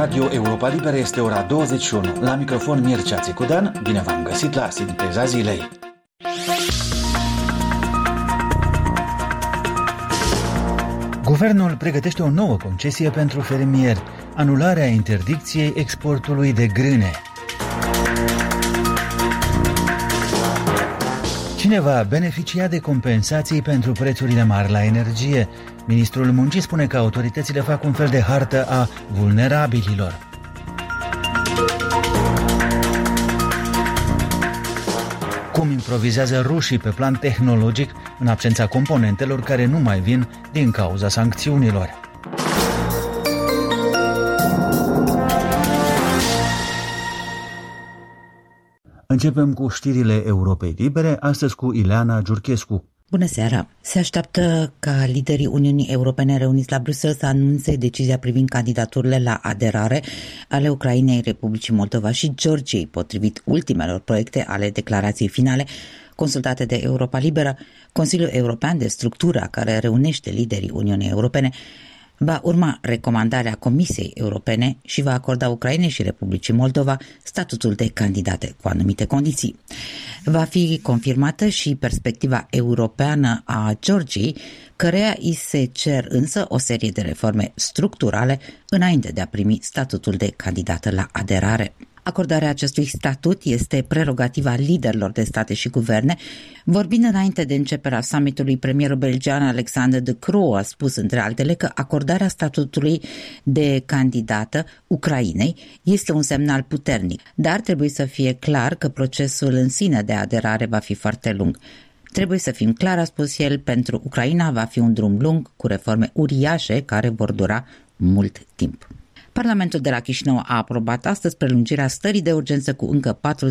Radio Europa Liberă este ora 21. La microfon Mircea Țicudan, bine v-am găsit la Sinteza Zilei. Guvernul pregătește o nouă concesie pentru fermieri, anularea interdicției exportului de grâne. Cine va beneficia de compensații pentru prețurile mari la energie? Ministrul Muncii spune că autoritățile fac un fel de hartă a vulnerabililor. Cum improvizează rușii pe plan tehnologic în absența componentelor care nu mai vin din cauza sancțiunilor. Începem cu știrile Europei Libere, astăzi cu Ileana Giurchescu. Bună seara! Se așteaptă ca liderii Uniunii Europene reuniți la Bruxelles să anunțe decizia privind candidaturile la aderare ale Ucrainei, Republicii Moldova și Georgiei, potrivit ultimelor proiecte ale declarației finale consultate de Europa Liberă. Consiliul European de Structură, care reunește liderii Uniunii Europene, va urma recomandarea Comisiei Europene și va acorda Ucrainei și Republicii Moldova statutul de candidate cu anumite condiții. Va fi confirmată și perspectiva europeană a Georgiei, căreia îi se cer însă o serie de reforme structurale înainte de a primi statutul de candidată la aderare. Acordarea acestui statut este prerogativa liderilor de state și guverne. Vorbind înainte de începerea summitului, premierul belgian Alexander De Croo a spus, între altele, că acordarea statutului de candidată Ucrainei este un semnal puternic, dar trebuie să fie clar că procesul în sine de aderare va fi foarte lung. Trebuie să fim clar, a spus el, pentru Ucraina va fi un drum lung cu reforme uriașe care vor dura mult timp. Parlamentul de la Chișinău a aprobat astăzi prelungirea stării de urgență cu încă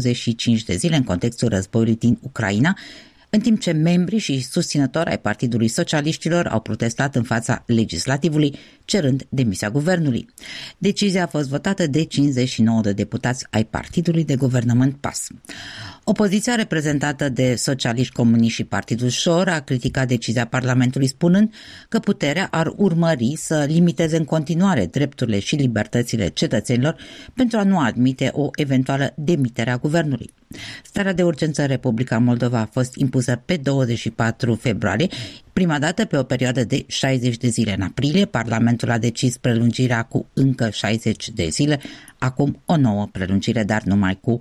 45 de zile în contextul războiului din Ucraina, în timp ce membrii și susținători ai Partidului Socialiștilor au protestat în fața legislativului, cerând demisia guvernului. Decizia a fost votată de 59 de deputați ai Partidului de Guvernământ PAS. Opoziția reprezentată de Socialiști, Comuniști și Partidul Șor a criticat decizia Parlamentului, spunând că puterea ar urmări să limiteze în continuare drepturile și libertățile cetățenilor pentru a nu admite o eventuală demitere a guvernului. Starea de urgență în Republica Moldova a fost impusă pe 24 februarie, prima dată pe o perioadă de 60 de zile. În aprilie, Parlamentul a decis prelungirea cu încă 60 de zile, acum o nouă prelungire, dar numai cu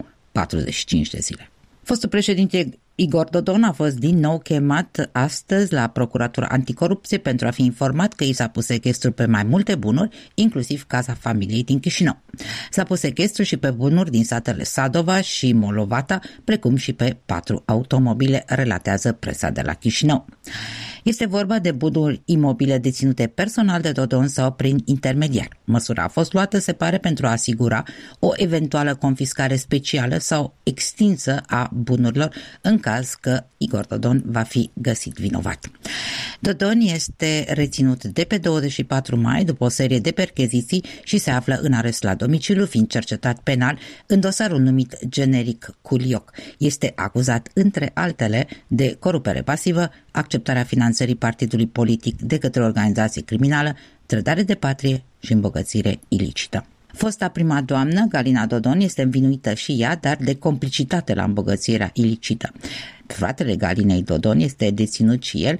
45 de zile. Fostul președinte Igor Dodon a fost din nou chemat astăzi la Procuratura Anticorupție pentru a fi informat că i s-a pus sechestru pe mai multe bunuri, inclusiv casa familiei din Chișinău. S-a pus sechestru și pe bunuri din satele Sadova și Molovata, precum și pe 4 automobile, relatează presa de la Chișinău. Este vorba de bunuri imobile deținute personal de Dodon sau prin intermediar. Măsura a fost luată, se pare, pentru a asigura o eventuală confiscare specială sau extinsă a bunurilor în caz că Igor Dodon va fi găsit vinovat. Dodon este reținut de pe 24 mai după o serie de percheziții și se află în arest la domiciliu, fiind cercetat penal în dosarul numit generic Culioc. Este acuzat, între altele, de corupere pasivă, acceptarea finanțării partidului politic de către organizație criminală, trădare de patrie și îmbogățire ilicită. Fosta prima doamnă, Galina Dodon, este învinuită și ea, dar de complicitate la îmbogățirea ilicită. Fratele Galinei Dodon este deținut și el